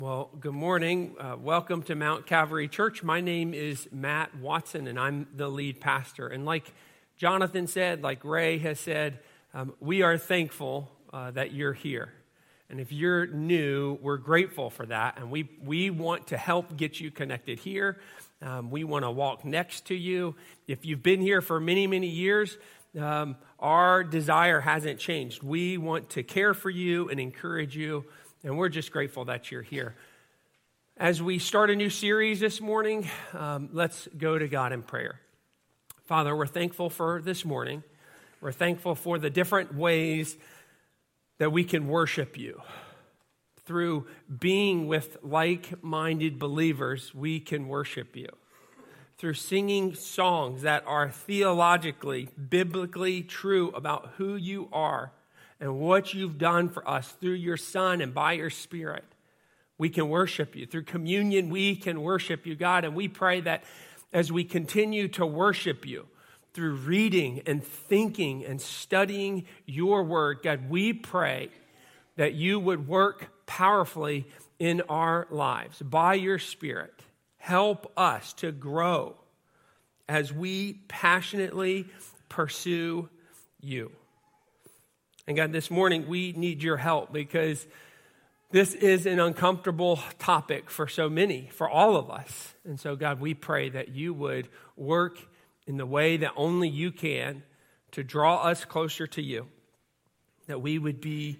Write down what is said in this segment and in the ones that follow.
Well, good morning. Welcome to Mount Calvary Church. My name is Matt Watson, and I'm the lead pastor. And like Jonathan said, like Ray has said, we are thankful that you're here. And if you're new, we're grateful for that. And we want to help get you connected here. We want to walk next to you. If you've been here for many, many years, our desire hasn't changed. We want to care for you and encourage you. And we're just grateful that you're here. As we start a new series this morning, let's go to God in prayer. Father, we're thankful for this morning. We're thankful for the different ways that we can worship you. Through being with like-minded believers, we can worship you. Through singing songs that are theologically, biblically true about who you are and what you've done for us through your Son and by your Spirit, we can worship you. Through communion, we can worship you, God. And we pray that as we continue to worship you through reading and thinking and studying your word, God, we pray that you would work powerfully in our lives by your Spirit. Help us to grow as we passionately pursue you. And God, this morning we need your help because this is an uncomfortable topic for so many, for all of us. And so, God, we pray that you would work in the way that only you can to draw us closer to you, that we would be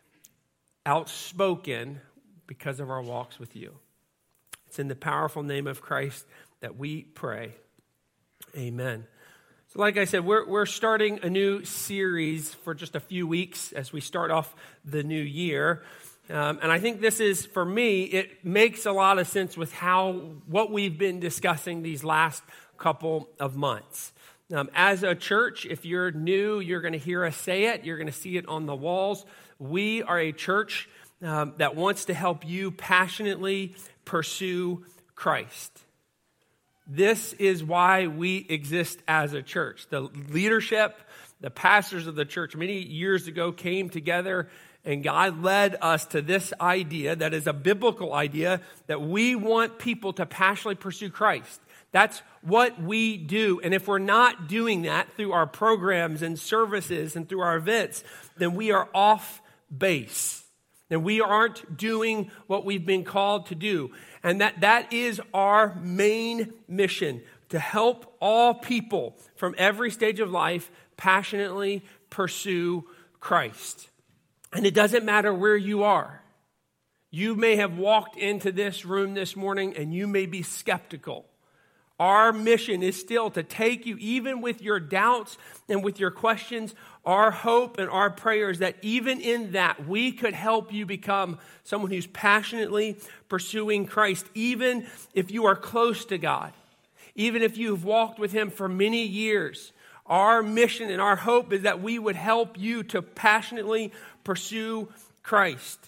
outspoken because of our walks with you. It's in the powerful name of Christ that we pray. Amen. So like I said, we're starting a new series for just a few weeks as we start off the new year. And I think this is, for me, it makes a lot of sense with what we've been discussing these last couple of months. As a church, if you're new, you're going to hear us say it. You're going to see it on the walls. We are a church that wants to help you passionately pursue Christ. This is why we exist as a church. The leadership, the pastors of the church many years ago came together, and God led us to this idea that is a biblical idea that we want people to passionately pursue Christ. That's what we do. And if we're not doing that through our programs and services and through our events, then we are off base. And we aren't doing what we've been called to do. And that is our main mission, to help all people from every stage of life passionately pursue Christ. And it doesn't matter where you are. You may have walked into this room this morning and you may be skeptical. Our mission is still to take you, even with your doubts and with your questions, our hope and our prayers that even in that we could help you become someone who's passionately pursuing Christ, even if you are close to God, even if you've walked with Him for many years. Our mission and our hope is that we would help you to passionately pursue Christ.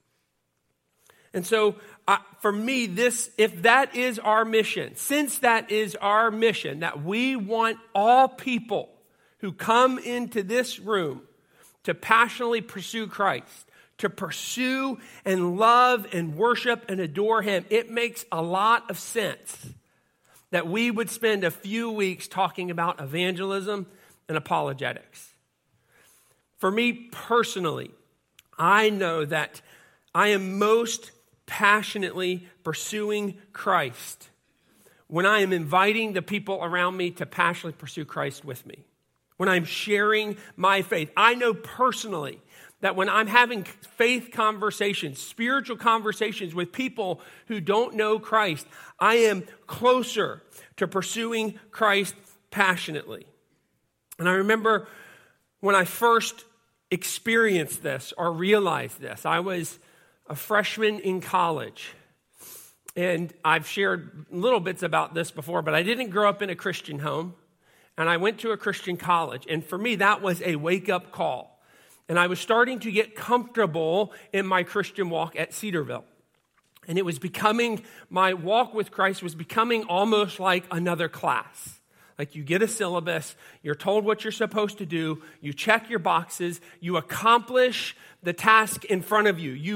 And so, for me, if that is our mission, since that is our mission, that we want all people who come into this room to passionately pursue Christ, to pursue and love and worship and adore Him, it makes a lot of sense that we would spend a few weeks talking about evangelism and apologetics. For me personally, I know that I am most passionately pursuing Christ when I am inviting the people around me to passionately pursue Christ with me. When I'm sharing my faith. I know personally that when I'm having faith conversations, spiritual conversations with people who don't know Christ, I am closer to pursuing Christ passionately. And I remember when I first experienced this or realized this, I was a freshman in college. And I've shared little bits about this before, but I didn't grow up in a Christian home. And I went to a Christian college. And for me, that was a wake-up call. And I was starting to get comfortable in my Christian walk at Cedarville. And it was becoming, my walk with Christ was becoming almost like another class. Like you get a syllabus, you're told what you're supposed to do, you check your boxes, you accomplish the task in front of you. You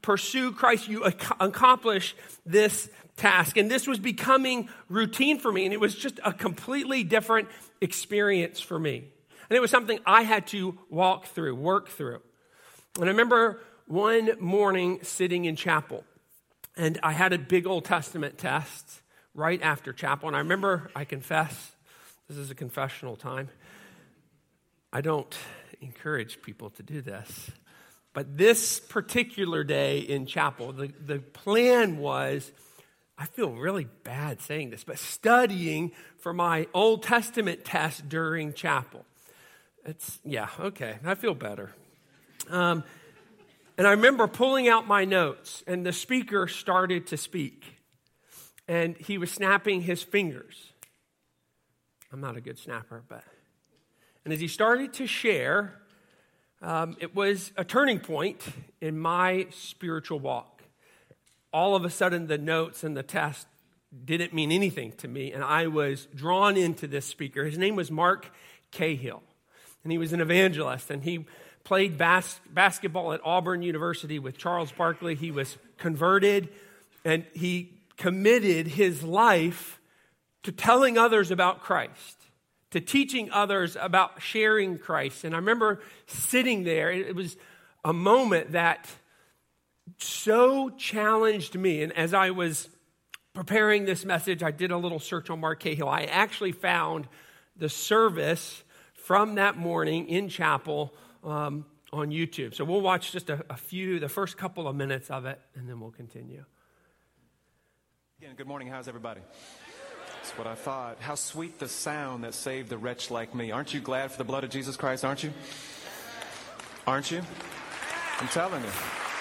pursue Christ, you accomplish this task. And this was becoming routine for me, and it was just a completely different experience for me. And it was something I had to work through. And I remember one morning sitting in chapel, and I had a big Old Testament test right after chapel. And I remember, I confess, this is a confessional time. I don't encourage people to do this. But this particular day in chapel, the plan was, I feel really bad saying this, but studying for my Old Testament test during chapel. I feel better. And I remember pulling out my notes, and the speaker started to speak. And he was snapping his fingers. I'm not a good snapper, and as he started to share, it was a turning point in my spiritual walk. All of a sudden, the notes and the test didn't mean anything to me, and I was drawn into this speaker. His name was Mark Cahill, and he was an evangelist, and he played basketball at Auburn University with Charles Barkley. He was converted, and he committed his life to telling others about Christ, to teaching others about sharing Christ. And I remember sitting there. It was a moment that so challenged me. And as I was preparing this message, I did a little search on Mark Cahill. I actually found the service from that morning in chapel on YouTube. So we'll watch just the first couple of minutes of it, and then we'll continue. Again, good morning. How's everybody? That's what I thought. How sweet the sound that saved a wretch like me. Aren't you glad for the blood of Jesus Christ, aren't you? Aren't you? I'm telling you.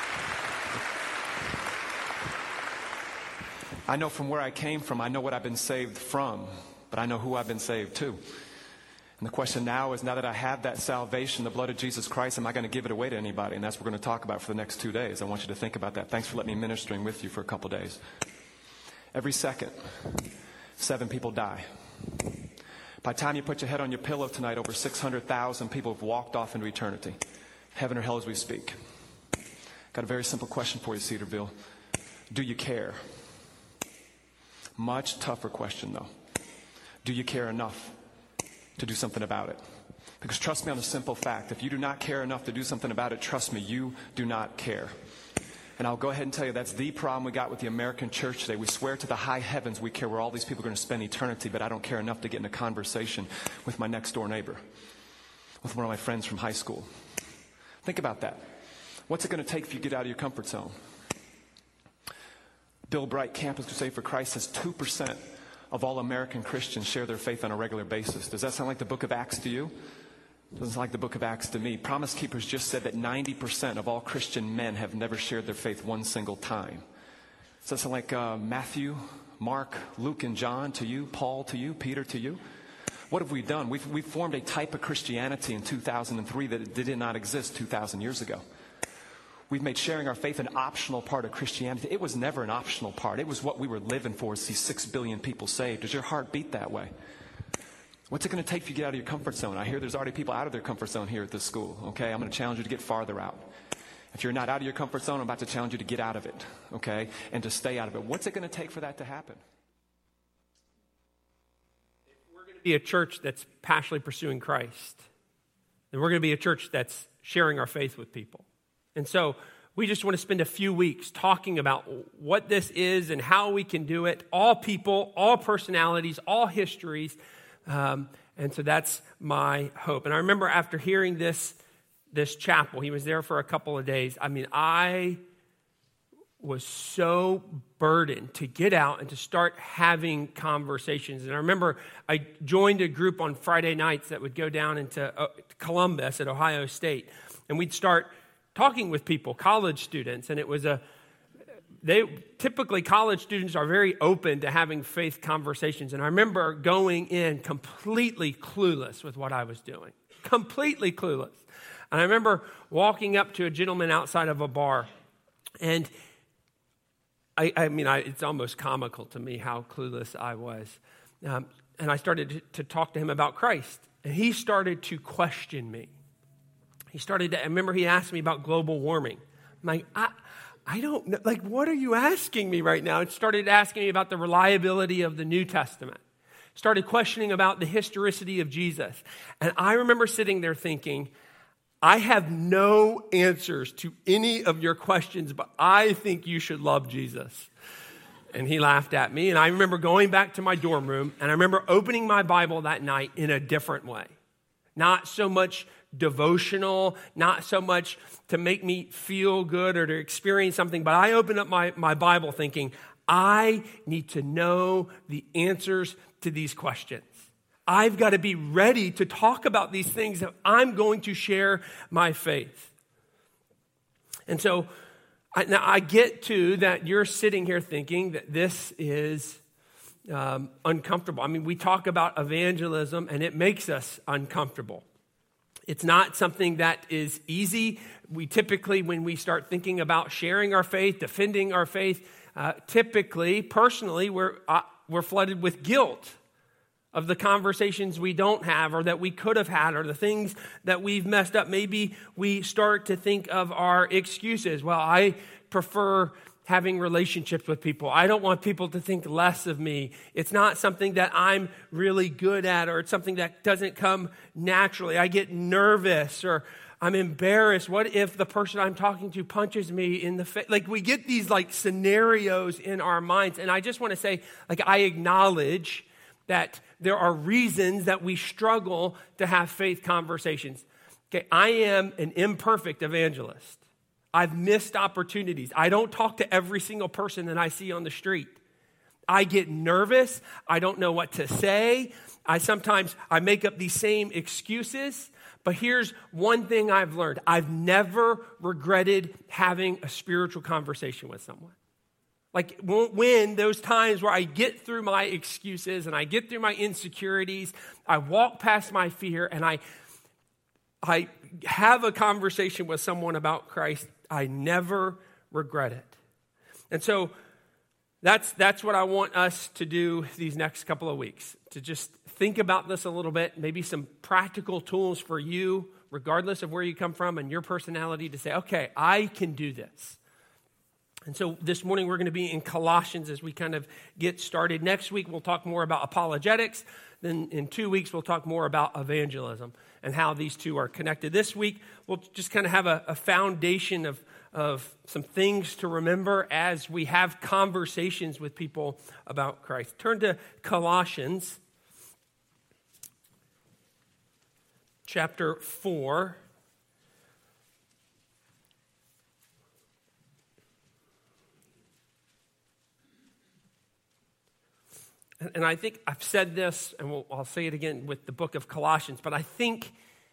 I know from where I came from, I know what I've been saved from, but I know who I've been saved to. And the question now is, now that I have that salvation, the blood of Jesus Christ, am I going to give it away to anybody? And that's what we're going to talk about for the next 2 days. I want you to think about that. Thanks for letting me ministering with you for a couple days. Every second, 7 people die. By the time you put your head on your pillow tonight, over 600,000 people have walked off into eternity. Heaven or hell as we speak. Got a very simple question for you, Cedarville. Do you care? Much tougher question, though. Do you care enough to do something about it? Because trust me on the simple fact, if you do not care enough to do something about it, trust me, you do not care. And I'll go ahead and tell you that's the problem we got with the American church today. We swear to the high heavens we care where all these people are going to spend eternity, but I don't care enough to get in a conversation with my next door neighbor, with one of my friends from high school. Think about that. What's it going to take for you to get out of your comfort zone? Bill Bright, Campus Crusade for Christ, says 2% of all American Christians share their faith on a regular basis. Does that sound like the book of Acts to you? Doesn't sound like the book of Acts to me. Promise Keepers just said that 90% of all Christian men have never shared their faith one single time. Does that sound like Matthew, Mark, Luke, and John to you? Paul to you? Peter to you? What have we done? We've formed a type of Christianity in 2003 that did not exist 2,000 years ago. We've made sharing our faith an optional part of Christianity. It was never an optional part. It was what we were living for, to see 6 billion people saved. Does your heart beat that way? What's it going to take for you to get out of your comfort zone? I hear there's already people out of their comfort zone here at this school. Okay, I'm going to challenge you to get farther out. If you're not out of your comfort zone, I'm about to challenge you to get out of it, okay, and to stay out of it. What's it going to take for that to happen? If we're going to be a church that's passionately pursuing Christ, then we're going to be a church that's sharing our faith with people. And so we just want to spend a few weeks talking about what this is and how we can do it. All people, all personalities, all histories. And so that's my hope. And I remember after hearing this chapel, he was there for a couple of days. I mean, I was so burdened to get out and to start having conversations. And I remember I joined a group on Friday nights that would go down into Columbus at Ohio State. And we'd start talking with people, college students, and it was typically college students are very open to having faith conversations. And I remember going in completely clueless with what I was doing, completely clueless. And I remember walking up to a gentleman outside of a bar, and I mean, it's almost comical to me how clueless I was. And I started to talk to him about Christ, and he started to question me. I remember he asked me about global warming. I'm like, I don't know. Like, what are you asking me right now? It started asking me about the reliability of the New Testament. Started questioning about the historicity of Jesus. And I remember sitting there thinking, I have no answers to any of your questions, but I think you should love Jesus. And he laughed at me. And I remember going back to my dorm room, and I remember opening my Bible that night in a different way. Not so much devotional, not so much to make me feel good or to experience something, but I opened up my Bible thinking, I need to know the answers to these questions. I've got to be ready to talk about these things if I'm going to share my faith. And so now I get to that you're sitting here thinking that this is uncomfortable. I mean, we talk about evangelism and it makes us uncomfortable. It's not something that is easy. We typically, when we start thinking about sharing our faith, defending our faith, typically, personally, we're flooded with guilt of the conversations we don't have or that we could have had or the things that we've messed up. Maybe we start to think of our excuses. Well, I prefer having relationships with people. I don't want people to think less of me. It's not something that I'm really good at, or it's something that doesn't come naturally. I get nervous or I'm embarrassed. What if the person I'm talking to punches me in the face? Like, we get these like scenarios in our minds. And I just want to say, like, I acknowledge that there are reasons that we struggle to have faith conversations. Okay, I am an imperfect evangelist. I've missed opportunities. I don't talk to every single person that I see on the street. I get nervous. I don't know what to say. Sometimes I make up these same excuses. But here's one thing I've learned. I've never regretted having a spiritual conversation with someone. Like, when those times where I get through my excuses and I get through my insecurities, I walk past my fear and I have a conversation with someone about Christ, I never regret it. And so that's what I want us to do these next couple of weeks, to just think about this a little bit, maybe some practical tools for you, regardless of where you come from and your personality, to say, okay, I can do this. And so this morning we're going to be in Colossians as we kind of get started. Next week we'll talk more about apologetics. Then in 2 weeks we'll talk more about evangelism and how these two are connected. This week we'll just kind of have a foundation of some things to remember as we have conversations with people about Christ. Turn to Colossians chapter 4. And I think I've said this, and I'll say it again with the book of Colossians, but I think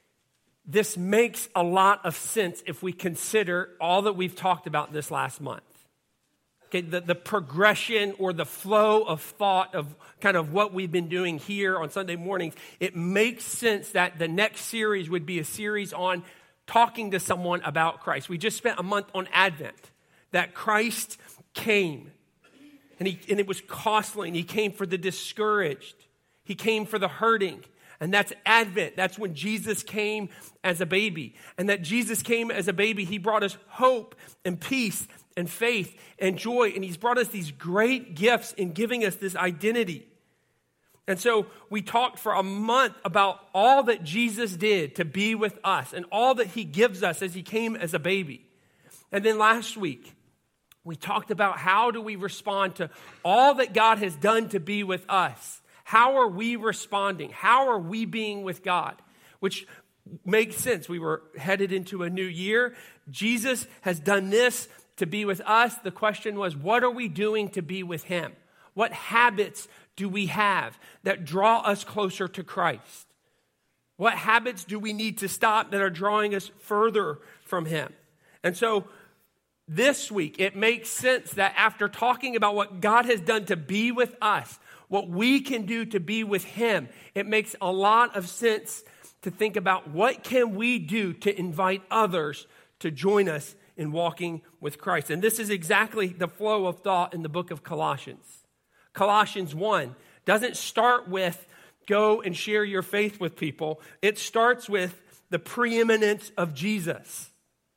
this makes a lot of sense if we consider all that we've talked about this last month. Okay, the progression or the flow of thought of kind of what we've been doing here on Sunday mornings, it makes sense that the next series would be a series on talking to someone about Christ. We just spent a month on Advent, that Christ came. And it was costly, and he came for the discouraged. He came for the hurting. And that's Advent. That's when Jesus came as a baby. And that Jesus came as a baby, he brought us hope and peace and faith and joy. And he's brought us these great gifts in giving us this identity. And so we talked for a month about all that Jesus did to be with us and all that he gives us as he came as a baby. And then last week, we talked about how do we respond to all that God has done to be with us. How are we responding? How are we being with God? Which makes sense. We were headed into a new year. Jesus has done this to be with us. The question was, what are we doing to be with him? What habits do we have that draw us closer to Christ? What habits do we need to stop that are drawing us further from him? And so this week, it makes sense that after talking about what God has done to be with us, what we can do to be with him, it makes a lot of sense to think about what can we do to invite others to join us in walking with Christ. And this is exactly the flow of thought in the book of Colossians. Colossians 1 doesn't start with go and share your faith with people. It starts with the preeminence of Jesus.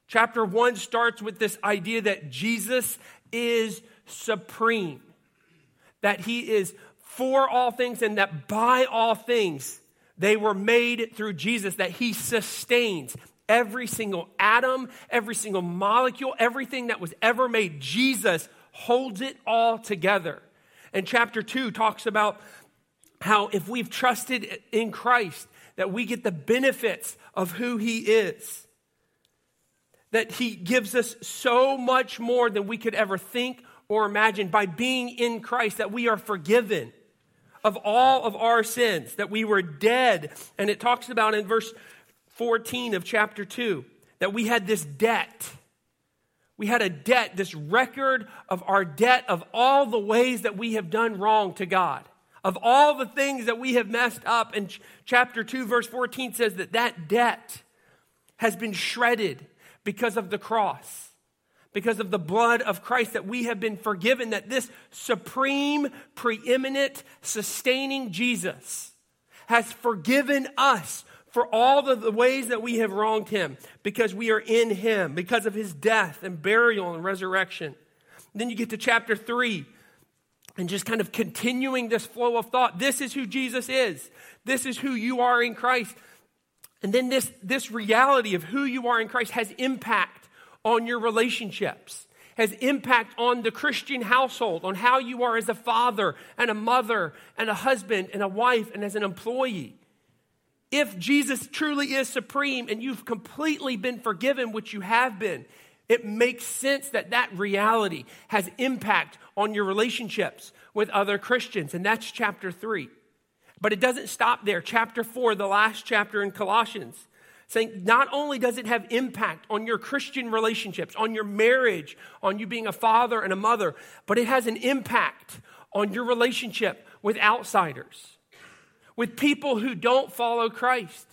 Chapter 1 starts with this idea that Jesus is supreme, that he is for all things and that by all things they were made through Jesus, that he sustains every single atom, every single molecule, everything that was ever made. Jesus holds it all together. And chapter 2 talks about how if we've trusted in Christ, that we get the benefits of who he is. That he gives us so much more than we could ever think or imagine by being in Christ, that we are forgiven of all of our sins, that we were dead. And it talks about in verse 14 of chapter 2, that we had this debt. We had a debt, this record of our debt of all the ways that we have done wrong to God, of all the things that we have messed up. And chapter 2, verse 14 says that that debt has been shredded because of the cross, because of the blood of Christ, that we have been forgiven, that this supreme, preeminent, sustaining Jesus has forgiven us for all of the ways that we have wronged him, because we are in him, because of his death and burial and resurrection. And then you get to chapter 3, and just kind of continuing this flow of thought. This is who Jesus is. This is who you are in Christ. And then this reality of who you are in Christ has impact on your relationships, has impact on the Christian household, on how you are as a father and a mother and a husband and a wife and as an employee. If Jesus truly is supreme and you've completely been forgiven, which you have been, it makes sense that that reality has impact on your relationships with other Christians. And that's chapter 3. But it doesn't stop there. Chapter 4, the last chapter in Colossians, saying not only does it have impact on your Christian relationships, on your marriage, on you being a father and a mother, but it has an impact on your relationship with outsiders, with people who don't follow Christ.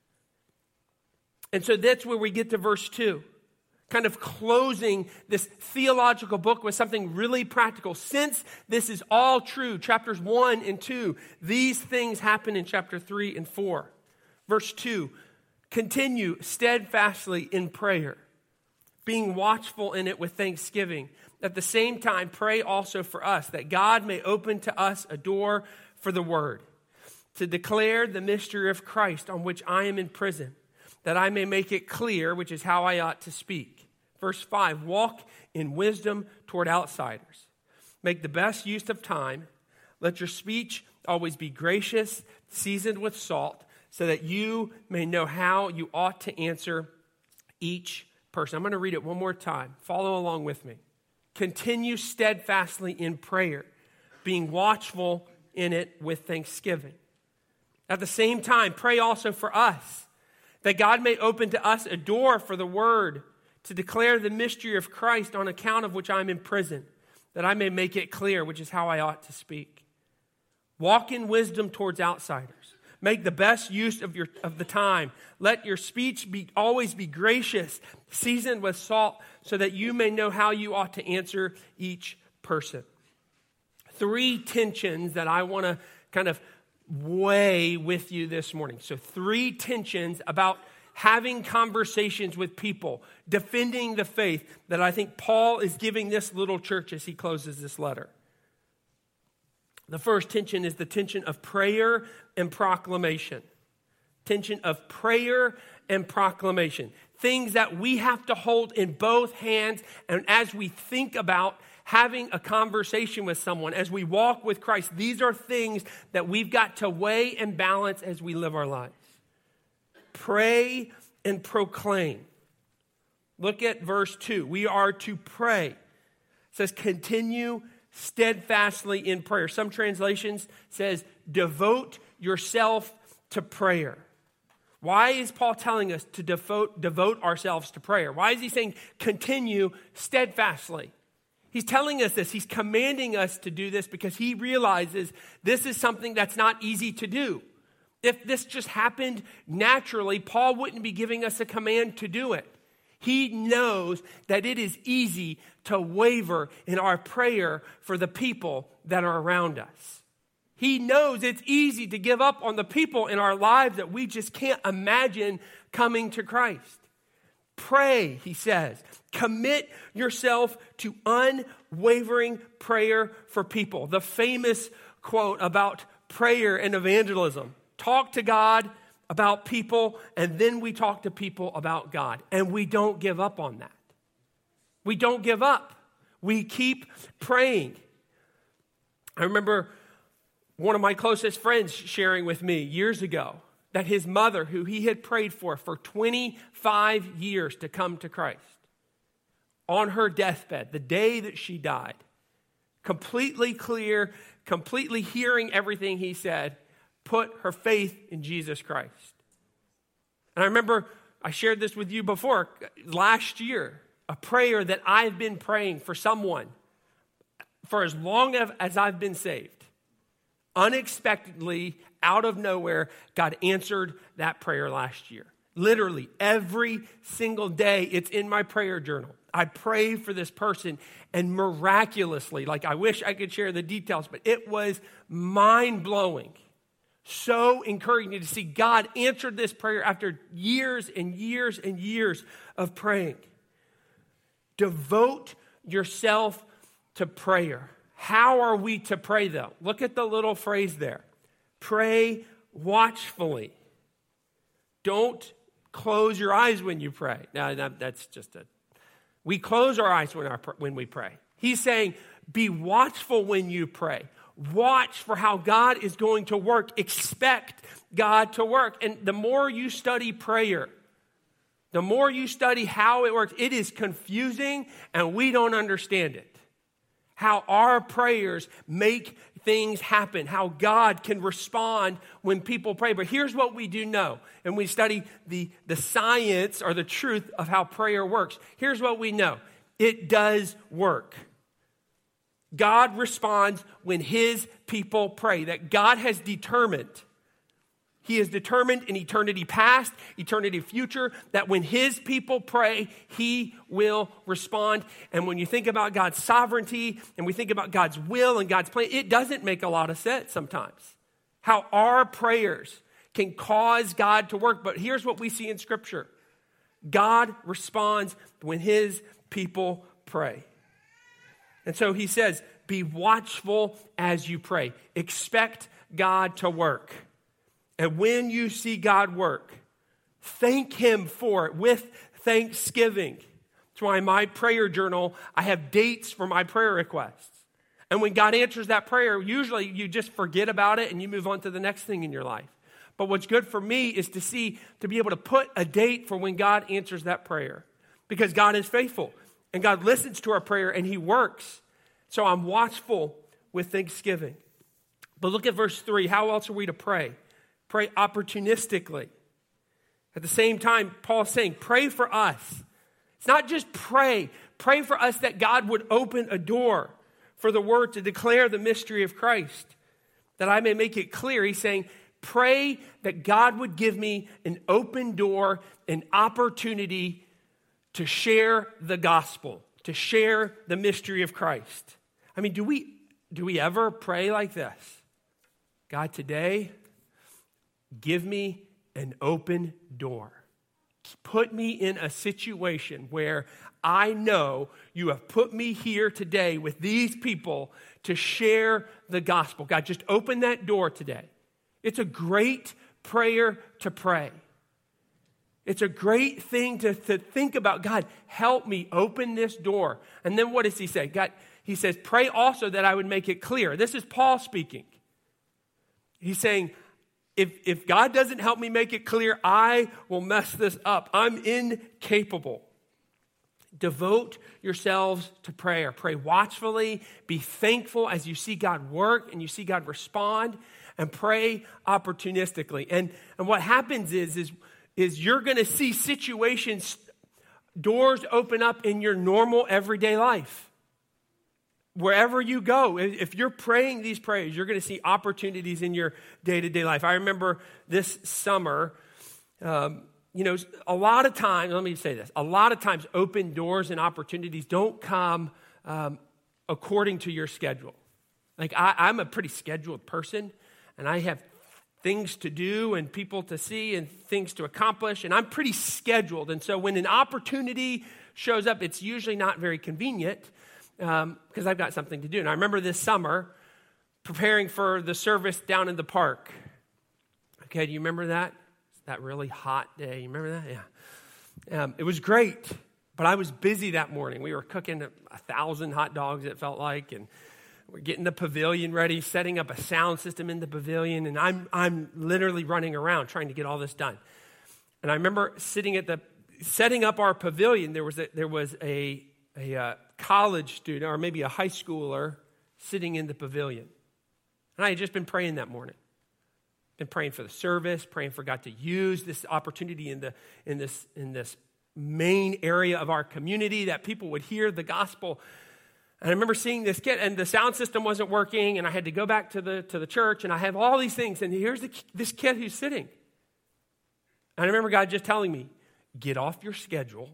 And so that's where we get to verse 2. Kind of closing this theological book with something really practical. Since this is all true, chapters 1 and 2, these things happen in chapter 3 and 4. Verse 2, continue steadfastly in prayer, being watchful in it with thanksgiving. At the same time, pray also for us, that God may open to us a door for the word, to declare the mystery of Christ, on which I am in prison, that I may make it clear, which is how I ought to speak. Verse 5, walk in wisdom toward outsiders. Make the best use of time. Let your speech always be gracious, seasoned with salt, so that you may know how you ought to answer each person. I'm going to read it one more time. Follow along with me. Continue steadfastly in prayer, being watchful in it with thanksgiving. At the same time, pray also for us, that God may open to us a door for the word, to declare the mystery of Christ, on account of which I'm in prison, that I may make it clear, which is how I ought to speak. Walk in wisdom towards outsiders. Make the best use of the time. Let your speech always be gracious, seasoned with salt, so that you may know how you ought to answer each person. 3 tensions that I want to kind of weigh with you this morning. So 3 tensions about having conversations with people, defending the faith, that I think Paul is giving this little church as he closes this letter. The first tension is the tension of prayer and proclamation. Tension of prayer and proclamation. Things that we have to hold in both hands, and as we think about having a conversation with someone, as we walk with Christ, these are things that we've got to weigh and balance as we live our lives. Pray and proclaim. Look at verse 2. We are to pray. It says, continue steadfastly in prayer. Some translations says, devote yourself to prayer. Why is Paul telling us to devote ourselves to prayer? Why is he saying continue steadfastly? He's telling us this. He's commanding us to do this because he realizes this is something that's not easy to do. If this just happened naturally, Paul wouldn't be giving us a command to do it. He knows that it is easy to waver in our prayer for the people that are around us. He knows it's easy to give up on the people in our lives that we just can't imagine coming to Christ. pray, he says. Commit yourself to unwavering prayer for people. The famous quote about prayer and evangelism. Talk to God about people, and then we talk to people about God. And we don't give up on that. We don't give up. We keep praying. I remember one of my closest friends sharing with me years ago that his mother, who he had prayed for 25 years to come to Christ, on her deathbed, the day that she died, completely clear, completely hearing everything he said, put her faith in Jesus Christ. And I remember I shared this with you before, last year, a prayer that I've been praying for someone for as long as I've been saved. Unexpectedly, out of nowhere, God answered that prayer last year. Literally, every single day, it's in my prayer journal. I pray for this person, and miraculously, like I wish I could share the details, but it was mind-blowing. So encouraging to see God answered this prayer after years and years and years of praying. Devote yourself to prayer. How are we to pray, though? Look at the little phrase there. Pray watchfully. Don't close your eyes when you pray. Now, that's just we close our eyes when we pray. He's saying, be watchful when you pray. Watch for how God is going to work. Expect God to work. And the more you study prayer, the more you study how it works, it is confusing and we don't understand it. How our prayers make things happen, how God can respond when people pray. But here's what we do know, and we study the science or the truth of how prayer works. Here's what we know. It does work. God responds when his people pray. That God has determined. He has determined in eternity past, eternity future, that when his people pray, he will respond. And when you think about God's sovereignty and we think about God's will and God's plan, it doesn't make a lot of sense sometimes. How our prayers can cause God to work. But here's what we see in Scripture. God responds when his people pray. And so he says, be watchful as you pray. Expect God to work. And when you see God work, thank him for it with thanksgiving. That's why in my prayer journal, I have dates for my prayer requests. And when God answers that prayer, usually you just forget about it and you move on to the next thing in your life. But what's good for me is to be able to put a date for when God answers that prayer. Because God is faithful and God listens to our prayer and he works. So I'm watchful with thanksgiving. But look at verse 3. How else are we to pray? Pray opportunistically. At the same time, Paul's saying, pray for us. It's not just pray. Pray for us that God would open a door for the word to declare the mystery of Christ, that I may make it clear. He's saying, pray that God would give me an open door, an opportunity to share the gospel, to share the mystery of Christ. I mean, do we ever pray like this? God, today, give me an open door. Put me in a situation where I know you have put me here today with these people to share the gospel. God, just open that door today. It's a great prayer to pray. It's a great thing to think about. God, help me open this door. And then what does he say? God, he says, pray also that I would make it clear. This is Paul speaking. He's saying, if God doesn't help me make it clear, I will mess this up. I'm incapable. Devote yourselves to prayer. Pray watchfully. Be thankful as you see God work and you see God respond. And pray opportunistically. And what happens is you're going to see situations, doors open up in your normal everyday life. Wherever you go, if you're praying these prayers, you're going to see opportunities in your day-to-day life. I remember this summer, a lot of times, let me say this, a lot of times open doors and opportunities don't come according to your schedule. Like I'm a pretty scheduled person, and I have things to do and people to see and things to accomplish, and I'm pretty scheduled. And so when an opportunity shows up, it's usually not very convenient because I've got something to do. And I remember this summer preparing for the service down in the park. Okay, do you remember that? That really hot day. You remember that? Yeah. It was great, but I was busy that morning. We were cooking 1,000 hot dogs, it felt like, and we're getting the pavilion ready, setting up a sound system in the pavilion, and I'm literally running around trying to get all this done. And I remember setting up our pavilion. There was a college student or maybe a high schooler sitting in the pavilion, and I had just been praying that morning. Been praying for the service, praying for God to use this opportunity in this main area of our community that people would hear the gospel. And I remember seeing this kid, and the sound system wasn't working, and I had to go back to the church, and I have all these things, and here's this kid who's sitting. And I remember God just telling me, get off your schedule,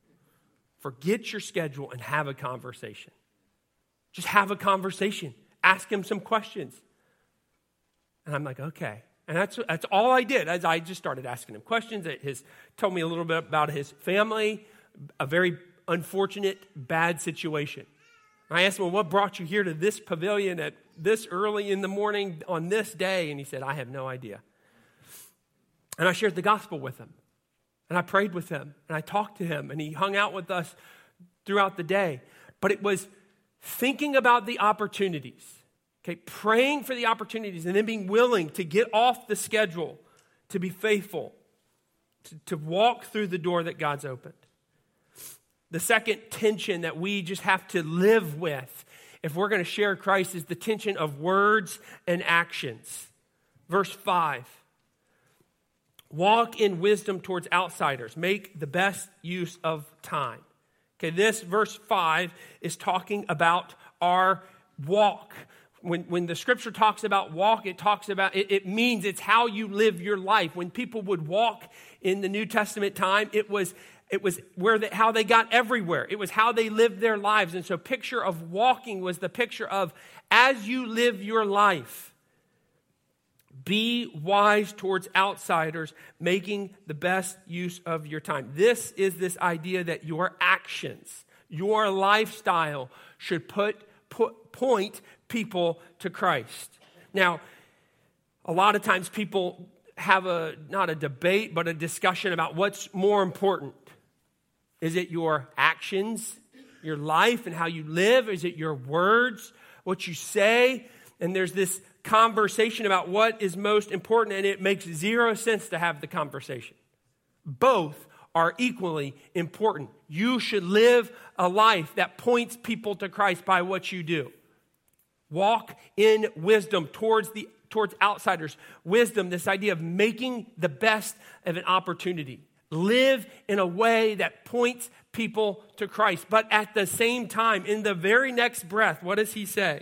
forget your schedule, and have a conversation. Just have a conversation. Ask him some questions. And I'm like, okay. And that's all I did. As I just started asking him questions. Told me a little bit about his family, a very unfortunate, bad situation. I asked him, well, what brought you here to this pavilion at this early in the morning on this day? And he said, I have no idea. And I shared the gospel with him. And I prayed with him. And I talked to him. And he hung out with us throughout the day. But it was thinking about the opportunities. Okay, praying for the opportunities and then being willing to get off the schedule, to be faithful, to walk through the door that God's opened. The second tension that we just have to live with if we're going to share Christ is the tension of words and actions. Verse 5, walk in wisdom towards outsiders. Make the best use of time. Okay, this verse 5 is talking about our walk. When the scripture talks about walk, it means it's how you live your life. When people would walk in the New Testament time, it was how they got everywhere. It was how they lived their lives. And so picture of walking was the picture of as you live your life, be wise towards outsiders, making the best use of your time. This is this idea that your actions, your lifestyle should point people to Christ. Now, a lot of times people have not a debate, but a discussion about what's more important. Is it your actions, your life and how you live? Is it your words, what you say? And there's this conversation about what is most important, and it makes zero sense to have the conversation. Both are equally important. You should live a life that points people to Christ by what you do. Walk in wisdom towards outsiders. Wisdom, this idea of making the best of an opportunity. Live in a way that points people to Christ. But at the same time, in the very next breath, what does he say?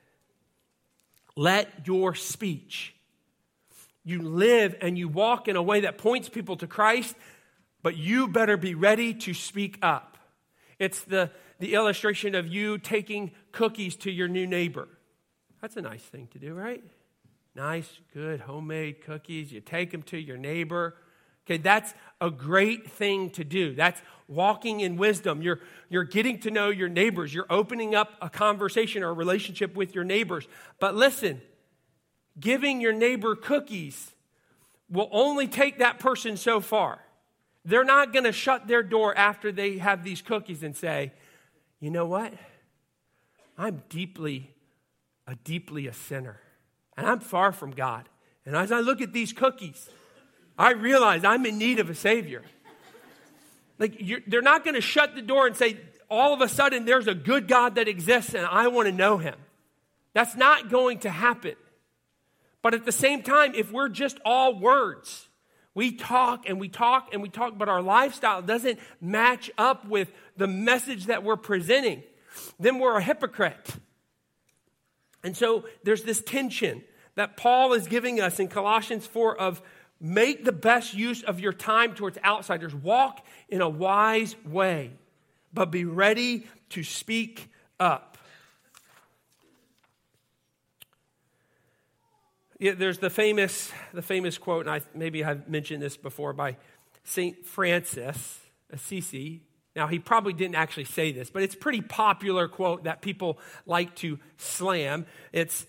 Let your speech. You live and you walk in a way that points people to Christ, but you better be ready to speak up. It's the illustration of you taking cookies to your new neighbor. That's a nice thing to do, right? Nice, good, homemade cookies. You take them to your neighbor. Okay, that's a great thing to do. That's walking in wisdom. You're getting to know your neighbors. You're opening up a conversation or a relationship with your neighbors. But listen, giving your neighbor cookies will only take that person so far. They're not going to shut their door after they have these cookies and say, you know what? I'm deeply a sinner. And I'm far from God. And as I look at these cookies, I realize I'm in need of a Savior. They're not going to shut the door and say, all of a sudden, there's a good God that exists and I want to know him. That's not going to happen. But at the same time, if we're just all words, we talk and we talk and we talk, but our lifestyle doesn't match up with the message that we're presenting, then we're a hypocrite. And so there's this tension that Paul is giving us in Colossians 4 of make the best use of your time towards outsiders. Walk in a wise way, but be ready to speak up. Yeah, there's the famous quote, and maybe I've mentioned this before, by St. Francis Assisi. Now, he probably didn't actually say this, but it's a pretty popular quote that people like to slam. It's,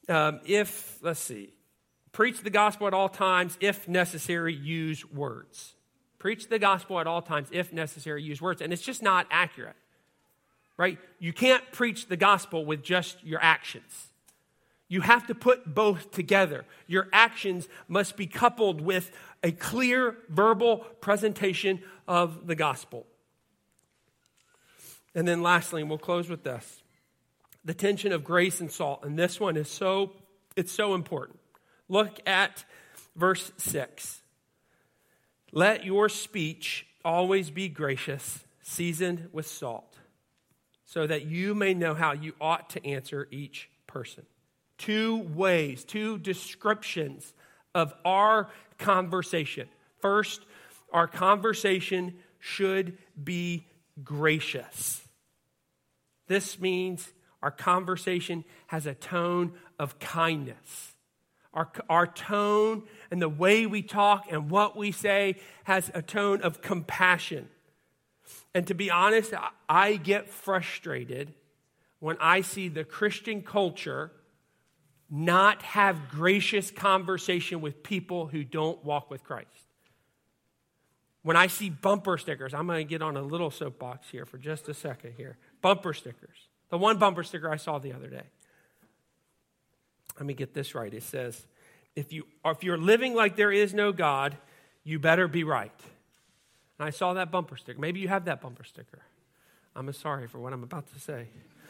preach the gospel at all times, if necessary, use words. Preach the gospel at all times, if necessary, use words. And it's just not accurate, right? You can't preach the gospel with just your actions. You have to put both together. Your actions must be coupled with a clear verbal presentation of the gospel. And then lastly, and we'll close with this, the tension of grace and salt. And this one is so important. Look at verse 6. Let your speech always be gracious, seasoned with salt, so that you may know how you ought to answer each person. 2 ways, 2 descriptions of our conversation. First, our conversation should be gracious. This means our conversation has a tone of kindness. Our tone and the way we talk and what we say has a tone of compassion. And to be honest, I get frustrated when I see the Christian culture not have gracious conversation with people who don't walk with Christ. When I see bumper stickers, I'm going to get on a little soapbox here for just a second here. Bumper stickers. The one bumper sticker I saw the other day. Let me get this right. It says, if you're living like there is no God, you better be right. And I saw that bumper sticker. Maybe you have that bumper sticker. I'm sorry for what I'm about to say.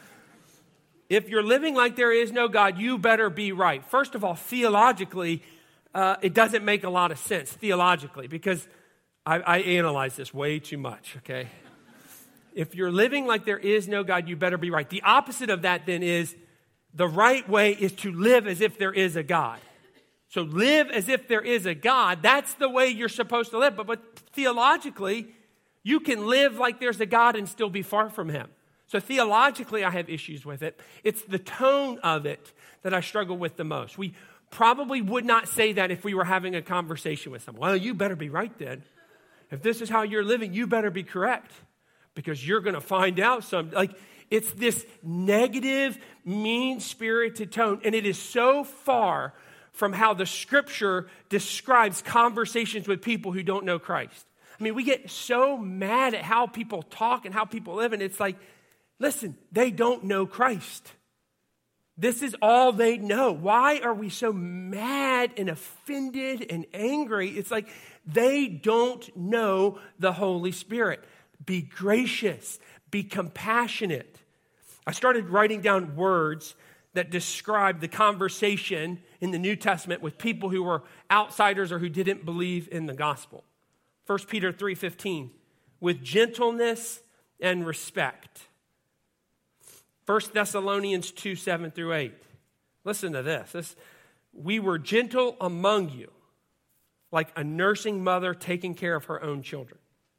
If you're living like there is no God, you better be right. First of all, theologically, it doesn't make a lot of sense theologically, because I analyze this way too much, okay? If you're living like there is no God, you better be right. The opposite of that then is the right way is to live as if there is a God. So live as if there is a God. That's the way you're supposed to live. But theologically, you can live like there's a God and still be far from him. So theologically, I have issues with it. It's the tone of it that I struggle with the most. We probably would not say that if we were having a conversation with someone. Well, you better be right then. If this is how you're living, you better be correct, because you're going to find out it's this negative, mean-spirited tone. And it is so far from how the scripture describes conversations with people who don't know Christ. I mean, we get so mad at how people talk and how people live, and it's like, listen, they don't know Christ. This is all they know. Why are we so mad and offended and angry? It's like they don't know the Holy Spirit. Be gracious. Be compassionate. I started writing down words that describe the conversation in the New Testament with people who were outsiders or who didn't believe in the gospel. 1 Peter 3:15, with gentleness and respect. 1 Thessalonians 2:7-8. Listen to this. We were gentle among you, like a nursing mother taking care of her own children.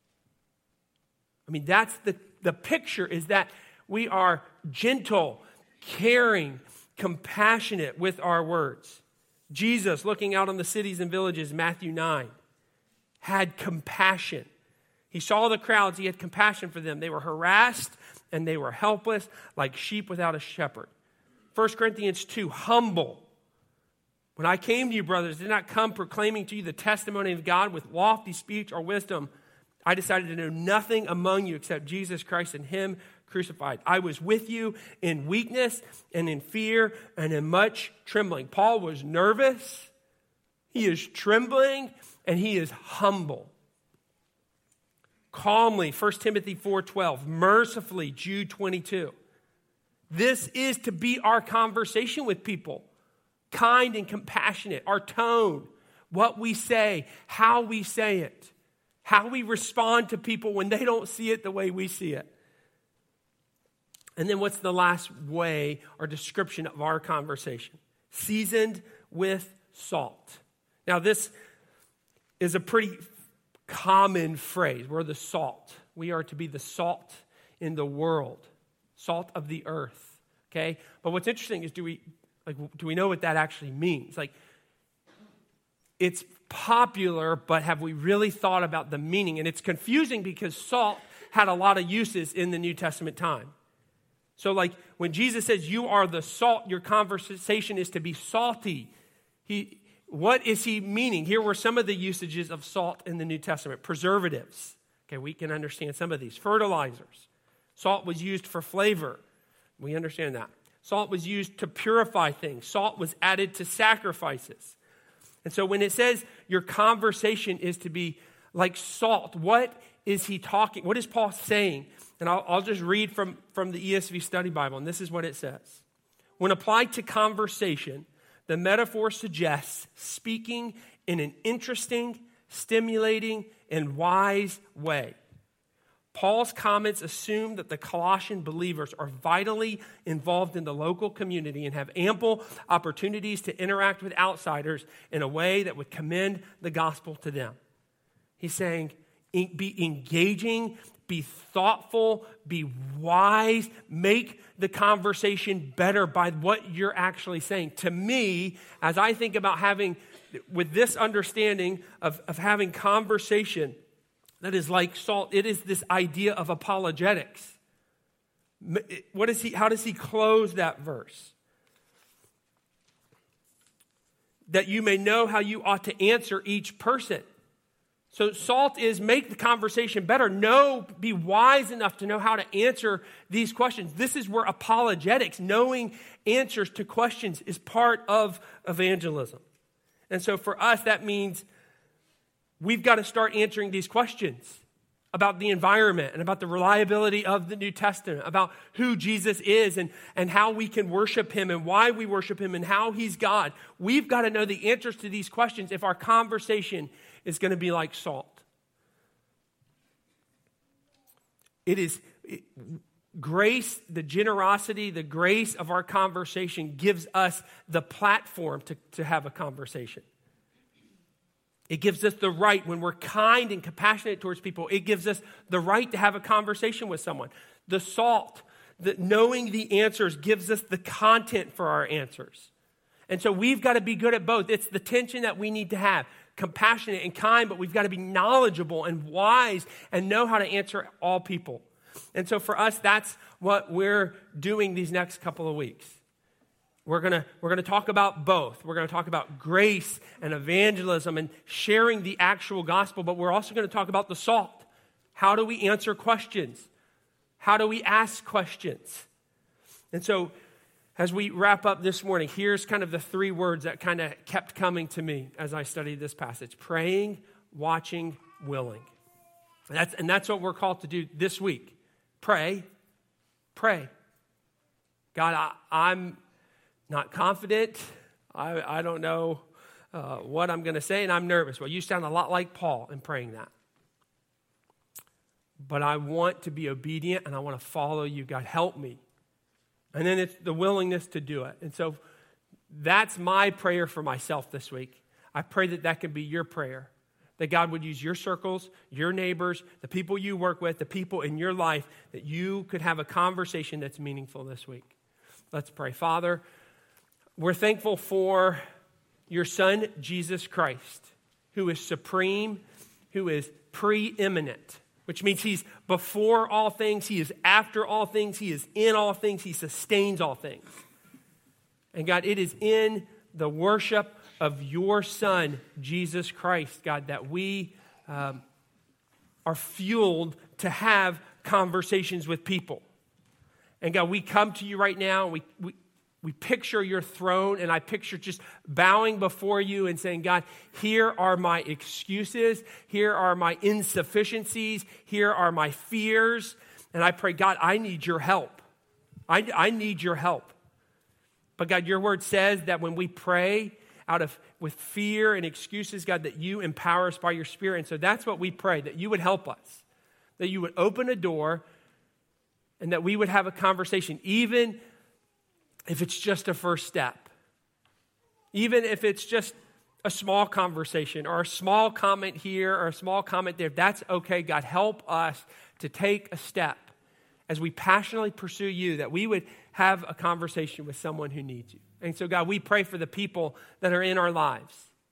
I mean, that's the picture, is that we are gentle, caring, compassionate with our words. Jesus, looking out on the cities and villages, Matthew 9, had compassion. He saw the crowds. He had compassion for them. They were harassed and they were helpless, like sheep without a shepherd. 1 Corinthians 2, humble. When I came to you, brothers, did not come proclaiming to you the testimony of God with lofty speech or wisdom. I decided to know nothing among you except Jesus Christ and him crucified. I was with you in weakness and in fear and in much trembling. Paul was nervous. He is trembling and he is humble. Calmly, 1 Timothy 4:12. Mercifully, Jude 22. This is to be our conversation with people. Kind and compassionate. Our tone, what we say, how we say it. How we respond to people when they don't see it the way we see it. And then what's the last way or description of our conversation? Seasoned with salt. Now this is a pretty common phrase. We're the salt. We are to be the salt in the world. Salt of the earth. Okay? But what's interesting is do we know what that actually means? Like, it's popular, but have we really thought about the meaning? And it's confusing because salt had a lot of uses in the New Testament time. So like when Jesus says, you are the salt, your conversation is to be salty. What is he meaning? Here were some of the usages of salt in the New Testament. Preservatives. Okay, we can understand some of these. Fertilizers. Salt was used for flavor. We understand that. Salt was used to purify things. Salt was added to sacrifices. And so when it says your conversation is to be like salt, what is he talking? What is Paul saying? And I'll just read from the ESV Study Bible, and this is what it says. When applied to conversation, the metaphor suggests speaking in an interesting, stimulating, and wise way. Paul's comments assume that the Colossian believers are vitally involved in the local community and have ample opportunities to interact with outsiders in a way that would commend the gospel to them. He's saying, be engaging, be thoughtful, be wise, make the conversation better by what you're actually saying. To me, as I think about with this understanding of having conversation that is like salt, it is this idea of apologetics. How does he close that verse? That you may know how you ought to answer each person. So salt is make the conversation better. Be wise enough to know how to answer these questions. This is where apologetics, knowing answers to questions, is part of evangelism. And so for us, that means we've got to start answering these questions about the environment and about the reliability of the New Testament, about who Jesus is and how we can worship him and why we worship him and how he's God. We've got to know the answers to these questions if our conversation is going to be like salt. Grace, the generosity, the grace of our conversation gives us the platform to have a conversation. It gives us the right, when we're kind and compassionate towards people, it gives us the right to have a conversation with someone. The salt, knowing the answers gives us the content for our answers. And so we've got to be good at both. It's the tension that we need to have. Compassionate and kind, but we've got to be knowledgeable and wise and know how to answer all people. And so for us, that's what we're doing these next couple of weeks. We're gonna talk about both. We're going to talk about grace and evangelism and sharing the actual gospel, but we're also going to talk about the salt. How do we answer questions? How do we ask questions? And so as we wrap up this morning, here's kind of the three words that kind of kept coming to me as I studied this passage. Praying, watching, willing. And that's what we're called to do this week. Pray. God, I'm not confident. I don't know what I'm going to say, and I'm nervous. Well, you sound a lot like Paul in praying that. But I want to be obedient, and I want to follow you. God, help me. And then it's the willingness to do it. And so that's my prayer for myself this week. I pray that can be your prayer, that God would use your circles, your neighbors, the people you work with, the people in your life, that you could have a conversation that's meaningful this week. Let's pray. Father, we're thankful for your Son, Jesus Christ, who is supreme, who is preeminent, which means he's before all things, he is after all things, he is in all things, he sustains all things. And God, it is in the worship of your Son, Jesus Christ, God, that we are fueled to have conversations with people. And God, we come to you right now, we picture your throne, and I picture just bowing before you and saying, God, here are my excuses. Here are my insufficiencies. Here are my fears. And I pray, God, I need your help. I need your help. But God, your word says that when we pray with fear and excuses, God, that you empower us by your Spirit. And so that's what we pray, that you would help us, that you would open a door, and that we would have a conversation, even if it's just a first step, even if it's just a small conversation or a small comment here or a small comment there, that's okay. God, help us to take a step as we passionately pursue you, that we would have a conversation with someone who needs you. And so, God, we pray for the people that are in our lives.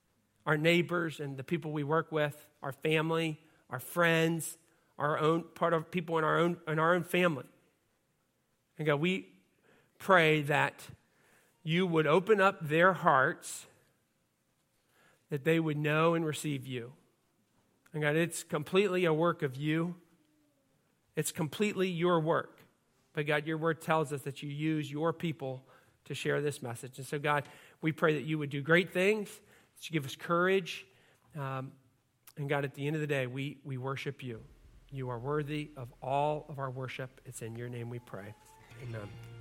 our neighbors and the people we work with, our family, our friends, our own part of people in our own family. And God, we pray that you would open up their hearts, that they would know and receive you. And God, it's completely a work of you. It's completely your work. But God, your word tells us that you use your people to share this message. And so God, we pray that you would do great things, that you give us courage. And God, at the end of the day, we worship you. You are worthy of all of our worship. It's in your name we pray. Amen.